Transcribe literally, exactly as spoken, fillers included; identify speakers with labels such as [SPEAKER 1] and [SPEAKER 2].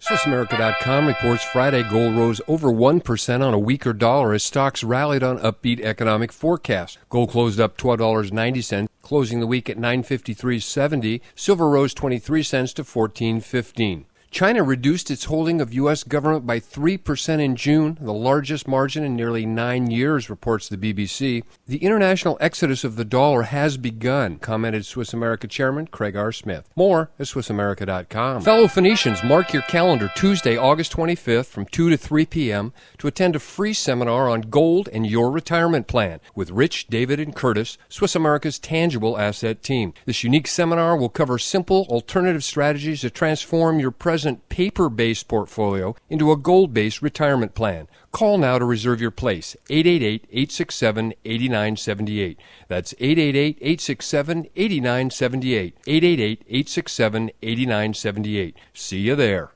[SPEAKER 1] Swiss America dot com reports Friday gold rose over one percent on a weaker dollar as stocks rallied on upbeat economic forecasts. Gold closed up twelve dollars and ninety cents, closing the week at nine fifty-three seventy. Silver rose twenty-three cents to fourteen fifteen. China reduced its holding of U S government by three percent in June, the largest margin in nearly nine years, reports the B B C. The international exodus of the dollar has begun, commented Swiss America Chairman Craig R. Smith. More at Swiss America dot com. Fellow Phoenicians, mark your calendar Tuesday, August twenty-fifth from two to three p.m. to attend a free seminar on gold and your retirement plan with Rich, David, and Curtis, Swiss America's tangible asset team. This unique seminar will cover simple, alternative strategies to transform your present paper-based portfolio into a gold-based retirement plan. Call now to reserve your place. eight eight eight, eight six seven, eight nine seven eight. That's eight eight eight, eight six seven, eight nine seven eight. eight eight eight, eight six seven, eight nine seven eight. See you there.